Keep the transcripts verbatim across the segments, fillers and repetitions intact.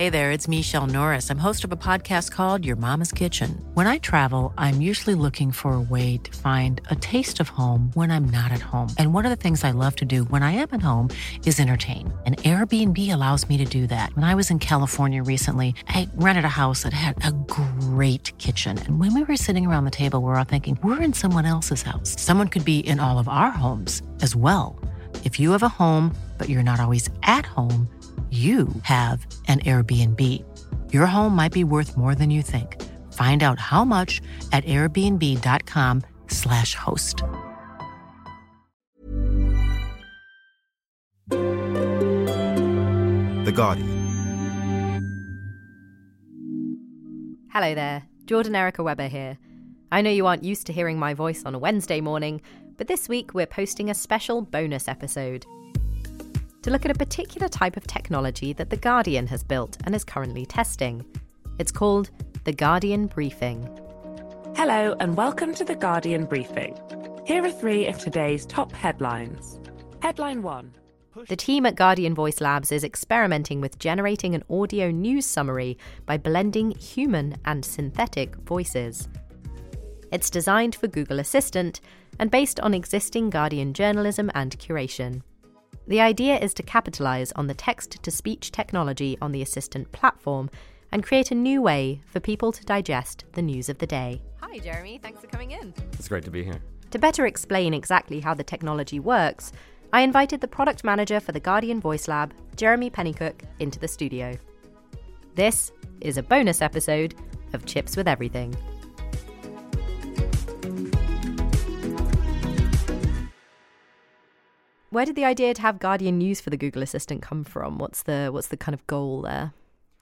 Hey there, it's Michelle Norris. I'm host of a podcast called Your Mama's Kitchen. When I travel, I'm usually looking for a way to find a taste of home when I'm not at home. And one of the things I love to do when I am at home is entertain. And Airbnb allows me to do that. When I was in California recently, I rented a house that had a great kitchen. And when we were sitting around the table, we were all thinking, we're in someone else's house. Someone could be in all of our homes as well. If you have a home, but you're not always at home, you have an Airbnb. Your home might be worth more than you think. Find out how much at airbnb.com slash host. The Guardian. Hello there, Jordan Erica Webber here. I know you aren't used to hearing my voice on a Wednesday morning, but this week we're posting a special bonus episode to look at a particular type of technology that The Guardian has built and is currently testing. It's called The Guardian Briefing. Hello and welcome to The Guardian Briefing. Here are three of today's top headlines. Headline one. The team at Guardian Voice Labs is experimenting with generating an audio news summary by blending human and synthetic voices. It's designed for Google Assistant and based on existing Guardian journalism and curation. The idea is to capitalize on the text-to-speech technology on the Assistant platform and create a new way for people to digest the news of the day. Hi, Jeremy. Thanks for coming in. It's great to be here. To better explain exactly how the technology works, I invited the product manager for the Guardian Voice Lab, Jeremy Pennycook, into the studio. This is a bonus episode of Chips with Everything. Where did the idea to have Guardian News for the Google Assistant come from? What's the what's the kind of goal there?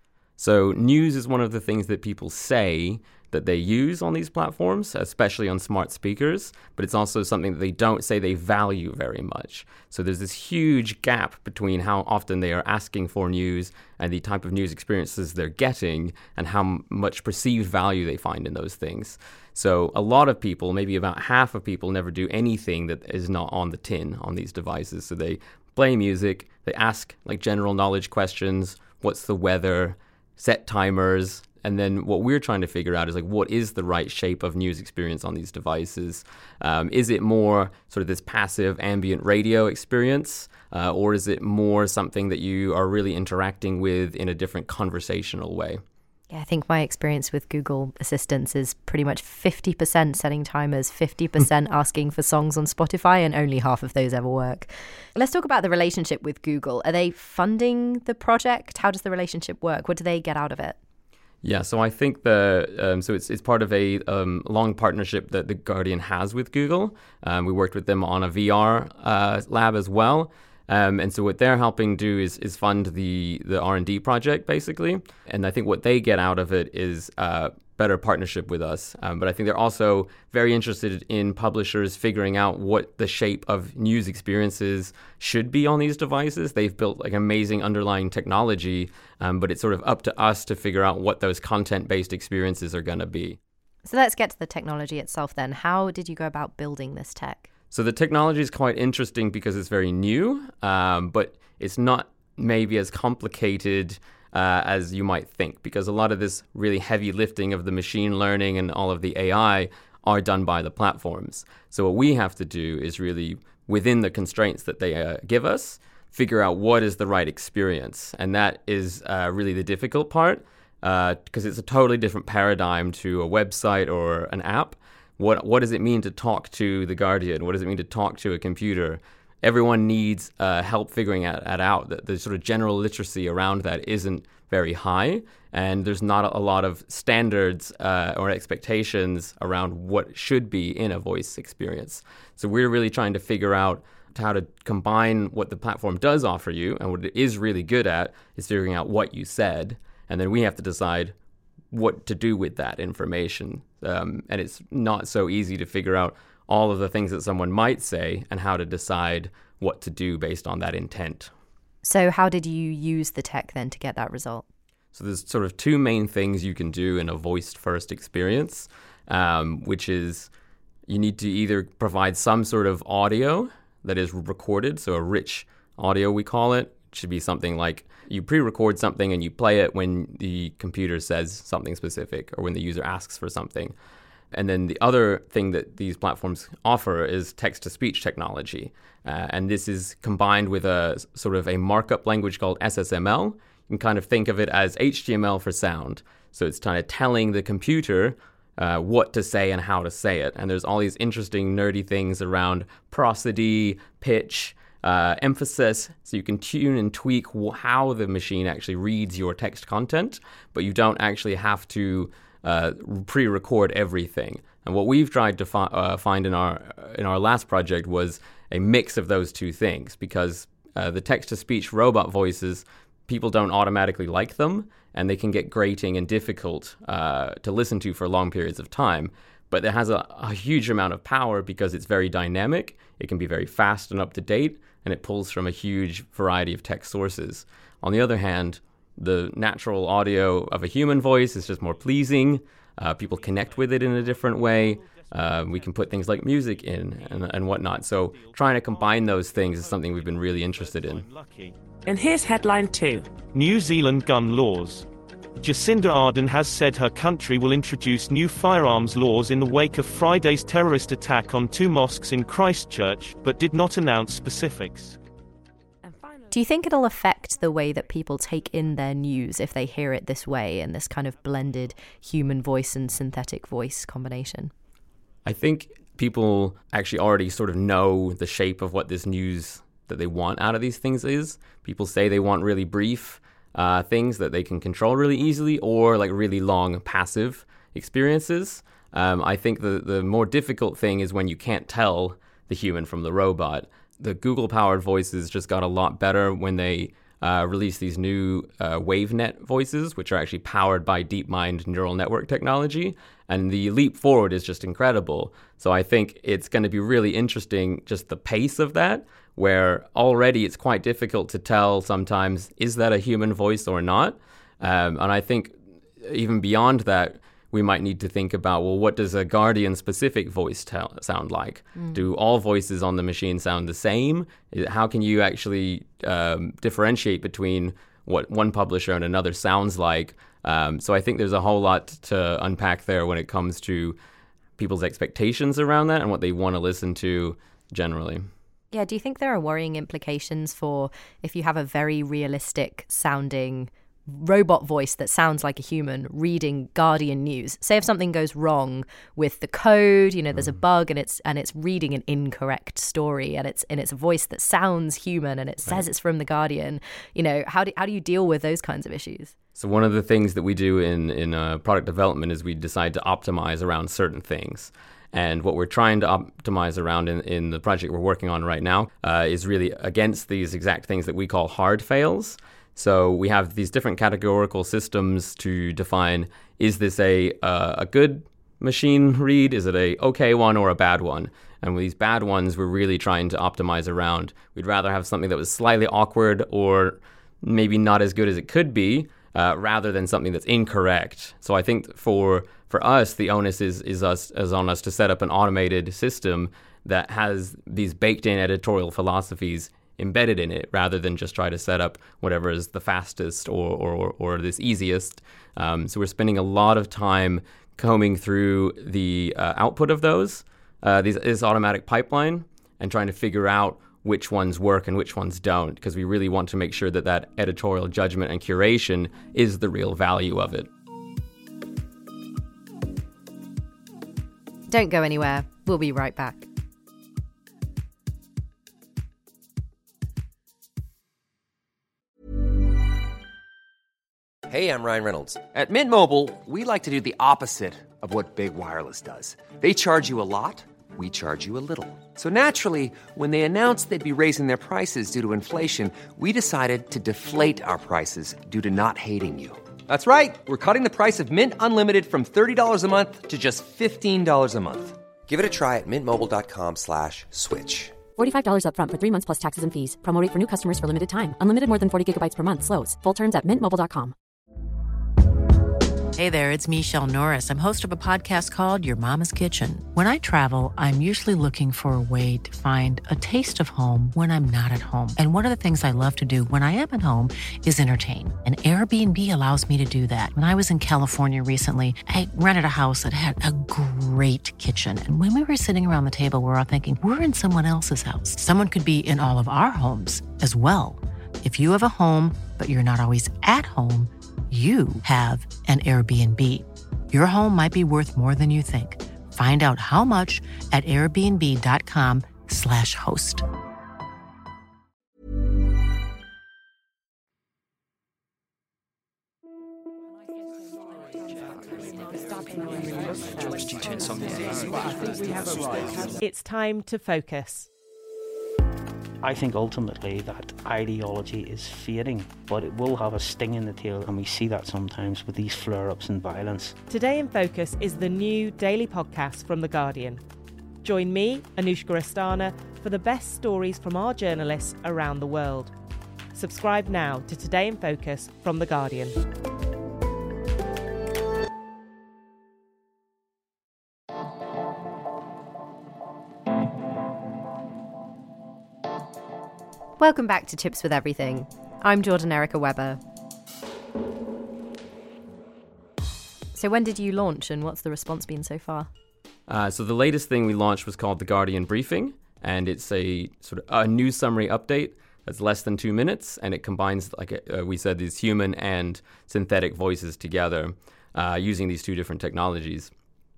So news is one of the things that people say that they use on these platforms, especially on smart speakers, but it's also something that they don't say they value very much. So there's this huge gap between how often they are asking for news and the type of news experiences they're getting and how much perceived value they find in those things. So a lot of people, maybe about half of people, never do anything that is not on the tin on these devices. So they play music, they ask like general knowledge questions, what's the weather, set timers, and then what we're trying to figure out is like, what is the right shape of news experience on these devices? Um, is it more sort of this passive ambient radio experience, uh, or is it more something that you are really interacting with in a different conversational way? Yeah, I think my experience with Google Assistants is pretty much fifty percent setting timers, fifty percent asking for songs on Spotify, and only half of those ever work. Let's talk about the relationship with Google. Are they funding the project? How does the relationship work? What do they get out of it? Yeah, so I think the um, so it's it's part of a um, long partnership that The Guardian has with Google. Um, we worked with them on a V R uh, lab as well. Um, and so what they're helping do is is fund the the R and D project, basically. And I think what they get out of it is uh, better partnership with us. Um, but I think they're also very interested in publishers figuring out what the shape of news experiences should be on these devices. They've built like amazing underlying technology, um, but it's sort of up to us to figure out what those content-based experiences are going to be. So let's get to the technology itself then. How did you go about building this tech? So the technology is quite interesting because it's very new, um, but it's not maybe as complicated uh, as you might think, because a lot of this really heavy lifting of the machine learning and all of the A I are done by the platforms. So what we have to do is really, within the constraints that they uh, give us, figure out what is the right experience. And that is uh, really the difficult part, because uh, it's a totally different paradigm to a website or an app. What what does it mean to talk to The Guardian? What does it mean to talk to a computer? Everyone needs uh, help figuring that, that out. The, the sort of general literacy around that isn't very high, and there's not a, a lot of standards uh, or expectations around what should be in a voice experience. So we're really trying to figure out how to combine what the platform does offer you, and what it is really good at is figuring out what you said, and then we have to decide what to do with that information. Um, and it's not so easy to figure out all of the things that someone might say and how to decide what to do based on that intent. So how did you use the tech then to get that result? So there's sort of two main things you can do in a voiced-first experience, um, which is you need to either provide some sort of audio that is recorded, so a rich audio we call it. It should be something like you pre-record something and you play it when the computer says something specific or when the user asks for something. And then the other thing that these platforms offer is text-to-speech technology. Uh, and this is combined with a sort of a markup language called S S M L. You can kind of think of it as H T M L for sound. So it's kind of telling the computer uh, what to say and how to say it. And there's all these interesting, nerdy things around prosody, pitch, uh, emphasis. So you can tune and tweak how the machine actually reads your text content, but you don't actually have to uh, pre-record everything. And what we've tried to fi- uh, find in our in our last project was a mix of those two things, because uh, the text-to-speech robot voices, people don't automatically like them, and they can get grating and difficult uh, to listen to for long periods of time. But it has a, a huge amount of power because it's very dynamic, it can be very fast and up-to-date, and it pulls from a huge variety of text sources. On the other hand, the natural audio of a human voice is just more pleasing. Uh, people connect with it in a different way. Uh, we can put things like music in and, and whatnot. So trying to combine those things is something we've been really interested in. And here's headline two. New Zealand gun laws. Jacinda Ardern has said her country will introduce new firearms laws in the wake of Friday's terrorist attack on two mosques in Christchurch, but did not announce specifics. Do you think it'll affect the way that people take in their news if they hear it this way, in this kind of blended human voice and synthetic voice combination? I think people actually already sort of know the shape of what this news that they want out of these things is. People say they want really brief uh, things that they can control really easily, or like really long passive experiences. Um, I think the, the more difficult thing is when you can't tell the human from the robot. The Google-powered voices just got a lot better when they uh, released these new uh, WaveNet voices, which are actually powered by DeepMind neural network technology. And the leap forward is just incredible. So I think it's going to be really interesting, just the pace of that, where already it's quite difficult to tell sometimes, is that a human voice or not? Um, and I think even beyond that, we might need to think about, well, what does a Guardian-specific voice tell, sound like? Mm. Do all voices on the machine sound the same? How can you actually um, differentiate between what one publisher and another sounds like? Um, so I think there's a whole lot to unpack there when it comes to people's expectations around that and what they want to listen to generally. Yeah, do you think there are worrying implications for if you have a very realistic sounding robot voice that sounds like a human reading Guardian news? Say if something goes wrong with the code, you know, there's a bug and it's and it's reading an incorrect story and it's in its voice that sounds human and it says right. It's from the Guardian. You know, how do how do you deal with those kinds of issues? So one of the things that we do in in uh, product development is we decide to optimize around certain things. And what we're trying to optimize around in, in the project we're working on right now uh, is really against these exact things that we call hard fails. So we have these different categorical systems to define, is this a uh, a good machine read? Is it a okay one or a bad one? And with these bad ones, we're really trying to optimize around. We'd rather have something that was slightly awkward or maybe not as good as it could be, uh, rather than something that's incorrect. So I think for for us, the onus is is us is on us to set up an automated system that has these baked-in editorial philosophies embedded in it, rather than just try to set up whatever is the fastest or or, or this easiest. Um, so we're spending a lot of time combing through the uh, output of those, uh, these, this automatic pipeline, and trying to figure out which ones work and which ones don't, because we really want to make sure that that editorial judgment and curation is the real value of it. Don't go anywhere. We'll be right back. Hey, I'm Ryan Reynolds. At Mint Mobile, we like to do the opposite of what Big Wireless does. They charge you a lot, we charge you a little. So naturally, when they announced they'd be raising their prices due to inflation, we decided to deflate our prices due to not hating you. That's right. We're cutting the price of Mint Unlimited from thirty dollars a month to just fifteen dollars a month. Give it a try at mintmobile.com slash switch. forty-five dollars up front for three months plus taxes and fees. Promo rate for new customers for limited time. Unlimited more than forty gigabytes per month slows full terms at mint mobile dot com. Hey there, it's Michelle Norris. I'm host of a podcast called Your Mama's Kitchen. When I travel, I'm usually looking for a way to find a taste of home when I'm not at home. And one of the things I love to do when I am at home is entertain. And Airbnb allows me to do that. When I was in California recently, I rented a house that had a great kitchen. And when we were sitting around the table, we were all thinking, we're in someone else's house. Someone could be in all of our homes as well. If you have a home, but you're not always at home, you have an Airbnb. Your home might be worth more than you think. Find out how much at airbnb.com slash host. It's time to focus. I think ultimately that ideology is fading, but it will have a sting in the tail, and we see that sometimes with these flare-ups and violence. Today in Focus is the new daily podcast from The Guardian. Join me, Anushka Astana, for the best stories from our journalists around the world. Subscribe now to Today in Focus from The Guardian. Welcome back to Tips with Everything. I'm Jordan Erica Webber. So when did you launch and what's the response been so far? Uh, so the latest thing we launched was called the Guardian Briefing, and it's a sort of a news summary update that's less than two minutes, and it combines, like uh, we said, these human and synthetic voices together uh, using these two different technologies.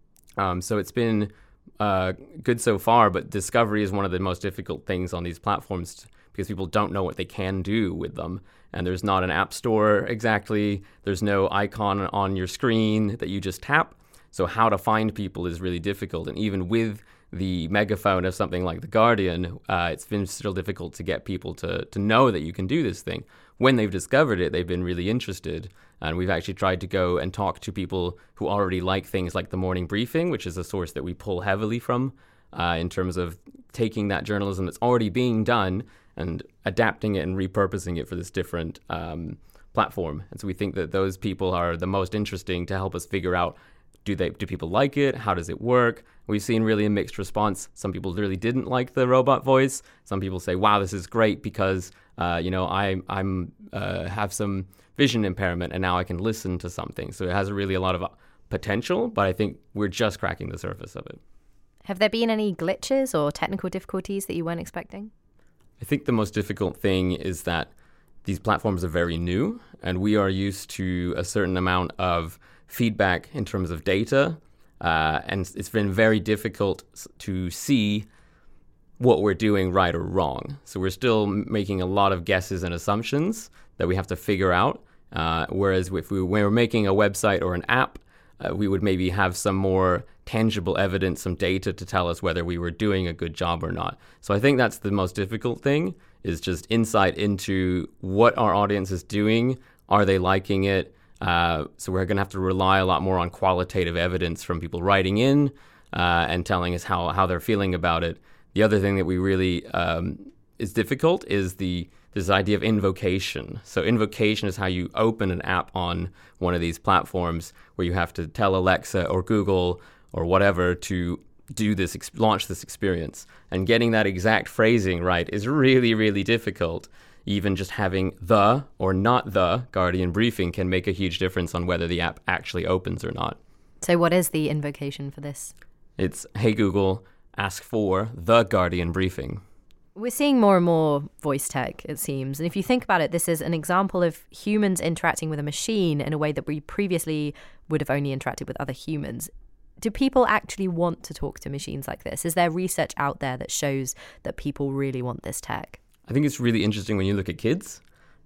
Um, so it's been uh, good so far, but discovery is one of the most difficult things on these platforms t- because people don't know what they can do with them. And there's not an app store exactly. There's no icon on your screen that you just tap. So how to find people is really difficult. And even with the megaphone of something like The Guardian, uh, it's been still difficult to get people to, to know that you can do this thing. When they've discovered it, they've been really interested. And we've actually tried to go and talk to people who already like things like the Morning Briefing, which is a source that we pull heavily from uh, in terms of taking that journalism that's already being done and adapting it and repurposing it for this different um, platform. And so we think that those people are the most interesting to help us figure out, do they do people like it? How does it work? We've seen really a mixed response. Some people really didn't like the robot voice. Some people say, wow, this is great because, uh, you know, I I'm uh, have some vision impairment and now I can listen to something. So it has really a lot of potential, but I think we're just cracking the surface of it. Have there been any glitches or technical difficulties that you weren't expecting? I think the most difficult thing is that these platforms are very new, and we are used to a certain amount of feedback in terms of data, uh, and it's been very difficult to see what we're doing right or wrong. So we're still making a lot of guesses and assumptions that we have to figure out, uh, whereas if we were making a website or an app, uh, we would maybe have some more tangible evidence, some data to tell us whether we were doing a good job or not. So I think that's the most difficult thing, is just insight into what our audience is doing. Are they liking it? Uh, so we're going to have to rely a lot more on qualitative evidence from people writing in uh, and telling us how, how they're feeling about it. The other thing that we really um, is difficult is the this idea of invocation. So invocation is how you open an app on one of these platforms where you have to tell Alexa or Google or whatever to do this, launch this experience. And getting that exact phrasing right is really, really difficult. Even just having the or not the Guardian Briefing can make a huge difference on whether the app actually opens or not. So what is the invocation for this? It's, hey Google, ask for the Guardian Briefing. We're seeing more and more voice tech, it seems. And if you think about it, this is an example of humans interacting with a machine in a way that we previously would have only interacted with other humans. Do people actually want to talk to machines like this? Is there research out there that shows that people really want this tech? I think it's really interesting when you look at kids.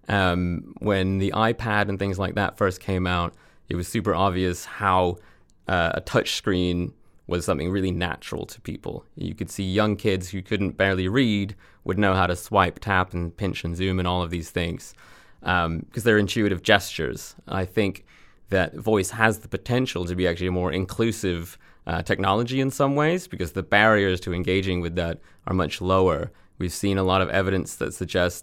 Um, when the iPad and things like that first came out, it was super obvious how uh, a touch screen was something really natural to people. You could see young kids who couldn't barely read would know how to swipe, tap, and pinch and zoom and all of these things um, because they're intuitive gestures. I think that voice has the potential to be actually a more inclusive uh, technology in some ways because the barriers to engaging with that are much lower. We've seen a lot of evidence that suggests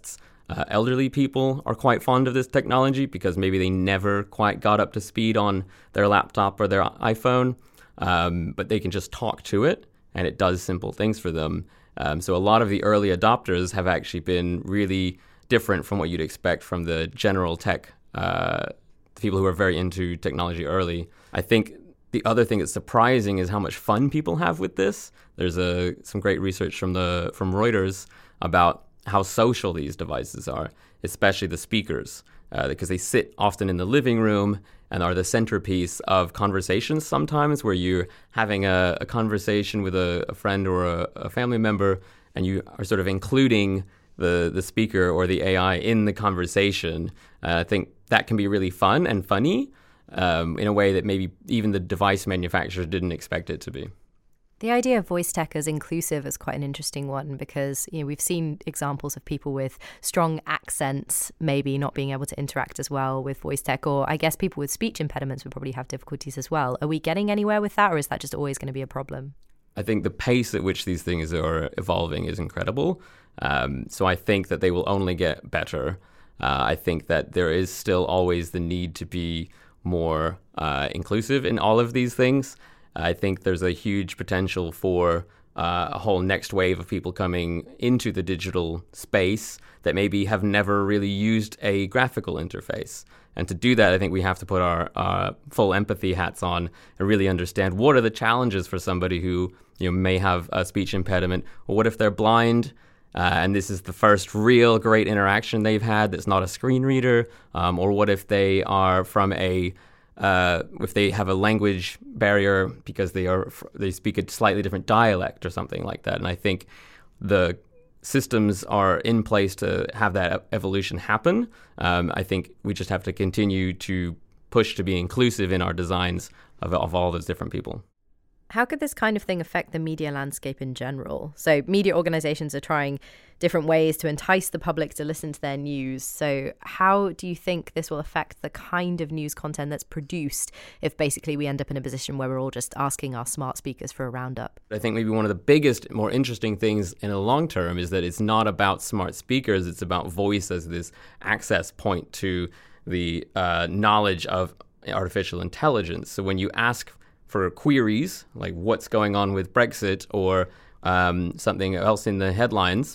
Uh, elderly people are quite fond of this technology because maybe they never quite got up to speed on their laptop or their iPhone, um, but they can just talk to it and it does simple things for them. Um, so a lot of the early adopters have actually been really different from what you'd expect from the general tech, uh, people who are very into technology early. I think the other thing that's surprising is how much fun people have with this. There's a, some great research from the from Reuters about how social these devices are, especially the speakers, uh, because they sit often in the living room and are the centerpiece of conversations sometimes where you're having a, a conversation with a, a friend or a, a family member and you are sort of including the, the speaker or the A I in the conversation. Uh, I think that can be really fun and funny um, in a way that maybe even the device manufacturers didn't expect it to be. The idea of voice tech as inclusive is quite an interesting one because, you know, we've seen examples of people with strong accents maybe not being able to interact as well with voice tech, or I guess people with speech impediments would probably have difficulties as well. Are we getting anywhere with that, or is that just always going to be a problem? I think the pace at which these things are evolving is incredible. Um, so I think that they will only get better. Uh, I think that there is still always the need to be more uh, inclusive in all of these things. I think there's a huge potential for uh, a whole next wave of people coming into the digital space that maybe have never really used a graphical interface. And to do that, I think we have to put our uh, full empathy hats on and really understand what are the challenges for somebody who, you know, may have a speech impediment, or what if they're blind uh, and this is the first real great interaction they've had that's not a screen reader, um, or what if they are from a Uh, if they have a language barrier because they are they speak a slightly different dialect or something like that. And I think the systems are in place to have that evolution happen. Um, I think we just have to continue to push to be inclusive in our designs of, of all those different people. How could this kind of thing affect the media landscape in general? So media organizations are trying different ways to entice the public to listen to their news. So how do you think this will affect the kind of news content that's produced if basically we end up in a position where we're all just asking our smart speakers for a roundup? I think maybe one of the biggest, more interesting things in the long term is that it's not about smart speakers. It's about voice as this access point to the uh, knowledge of artificial intelligence. So when you ask for queries, like what's going on with Brexit or um, something else in the headlines,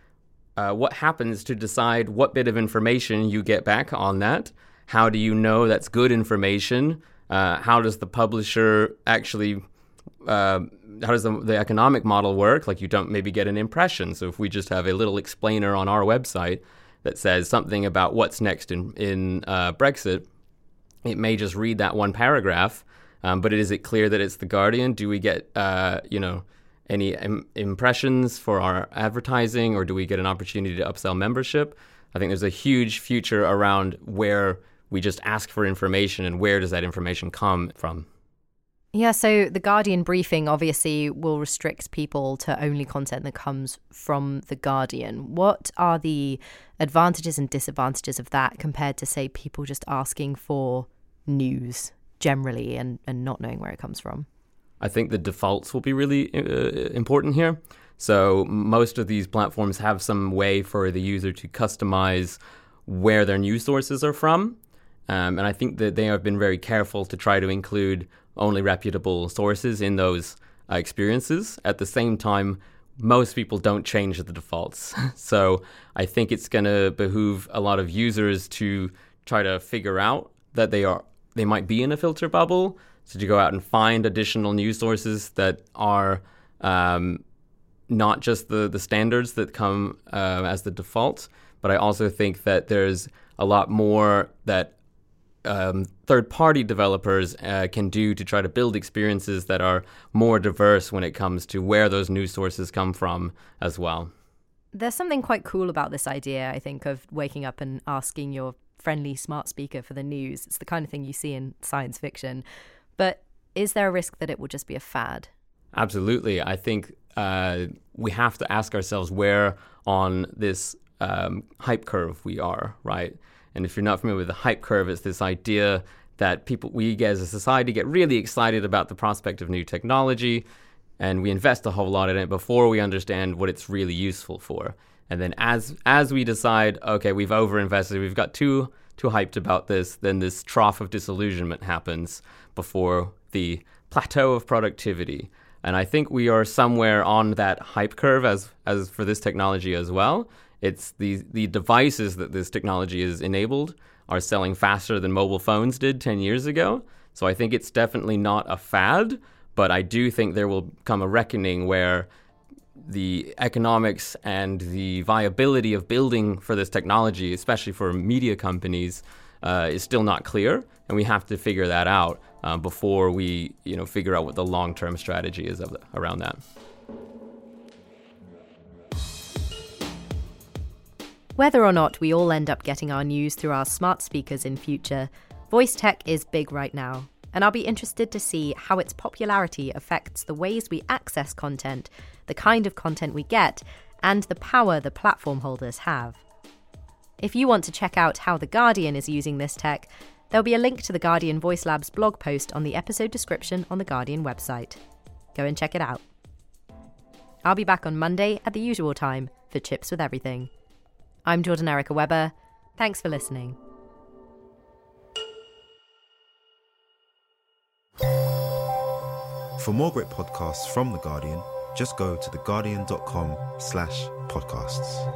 uh, what happens to decide what bit of information you get back on that? How do you know that's good information? Uh, how does the publisher actually, uh, how does the, the economic model work? Like you don't maybe get an impression. So if we just have a little explainer on our website that says something about what's next in, in uh, Brexit, it may just read that one paragraph. Um, but is it clear that it's The Guardian? Do we get, uh, you know, any im- impressions for our advertising, or do we get an opportunity to upsell membership? I think there's a huge future around where we just ask for information and where does that information come from. Yeah, so the Guardian briefing obviously will restrict people to only content that comes from the Guardian. What are the advantages and disadvantages of that compared to, say, people just asking for news generally and, and not knowing where it comes from? I think the defaults will be really uh, important here. So most of these platforms have some way for the user to customize where their news sources are from. Um, and I think that they have been very careful to try to include only reputable sources in those uh, experiences. At the same time, most people don't change the defaults. So I think it's going to behoove a lot of users to try to figure out that they are they might be in a filter bubble. So to go out and find additional news sources that are um, not just the, the standards that come uh, as the default, but I also think that there's a lot more that um, third-party developers uh, can do to try to build experiences that are more diverse when it comes to where those news sources come from as well. There's something quite cool about this idea, I think, of waking up and asking your friendly smart speaker for the news. It's the kind of thing you see in science fiction. But is there a risk that it will just be a fad? Absolutely. I think uh, we have to ask ourselves where on this um, hype curve we are, right? And if you're not familiar with the hype curve, it's this idea that people, we as a society get really excited about the prospect of new technology, and we invest a whole lot in it before we understand what it's really useful for. And then as as we decide, okay, we've overinvested, we've got too too hyped about this, then this trough of disillusionment happens before the plateau of productivity. And I think we are somewhere on that hype curve as as for this technology as well. It's the the devices that this technology is enabled are selling faster than mobile phones did ten years ago. So I think it's definitely not a fad, but I do think there will come a reckoning where the economics and the viability of building for this technology, especially for media companies, uh, is still not clear, and we have to figure that out uh, before we, you know, figure out what the long-term strategy is of the, around that. Whether or not we all end up getting our news through our smart speakers in future, voice tech is big right now, and I'll be interested to see how its popularity affects the ways we access content, the kind of content we get, and the power the platform holders have. If you want to check out how The Guardian is using this tech, there'll be a link to the Guardian Voice Labs blog post on the episode description on the Guardian website. Go and check it out. I'll be back on Monday at the usual time for Chips with Everything. I'm Jordan Erica Webber. Thanks for listening. For more great podcasts from The Guardian, just go to theguardian.com slash podcasts.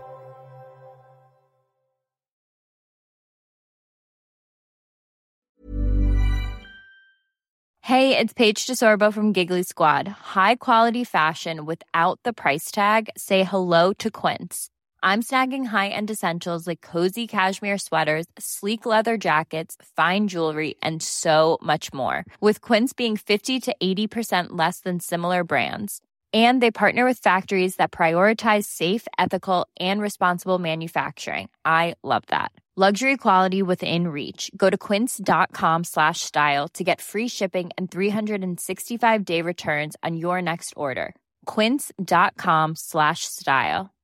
Hey, it's Paige DeSorbo from Giggly Squad. High quality fashion without the price tag. Say hello to Quince. I'm snagging high-end essentials like cozy cashmere sweaters, sleek leather jackets, fine jewelry, and so much more. With Quince being fifty to eighty percent less than similar brands. And they partner with factories that prioritize safe, ethical, and responsible manufacturing. I love that. Luxury quality within reach. Go to quince.com slash style to get free shipping and three sixty-five day returns on your next order. Quince.com slash style.